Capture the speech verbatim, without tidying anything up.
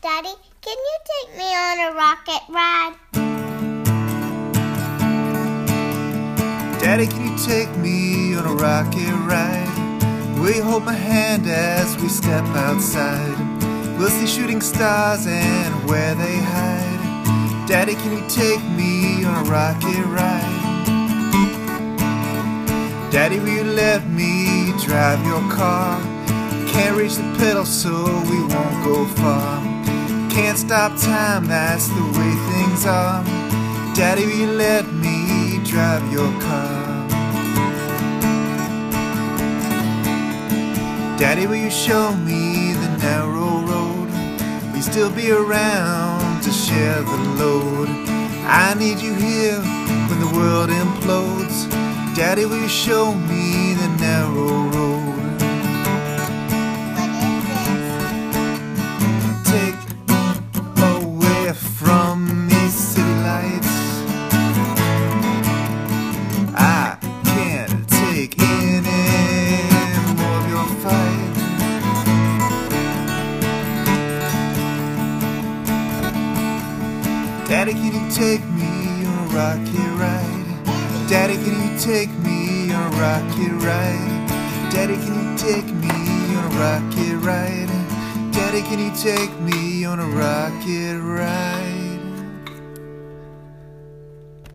Daddy, can you take me on a rocket ride? Daddy, can you take me on a rocket ride? Will you hold my hand as we step outside? We'll see shooting stars and where they hide. Daddy, can you take me on a rocket ride? Daddy, will you let me drive your car? Can't reach the pedal so we won't go far. Can't stop time, that's the way things are. Daddy, will you let me drive your car? Daddy, will you show me the narrow road? Will you still be around to share the load? I need you here when the world implodes. Daddy, will you show me the narrow road? Take away from these city lights. I can't take any more of your fight. Daddy, can you take me on a rocket ride? Daddy, can you take me on a rocket ride? Daddy, can you take me on a rocket ride? Daddy, can you take me on a rocket ride?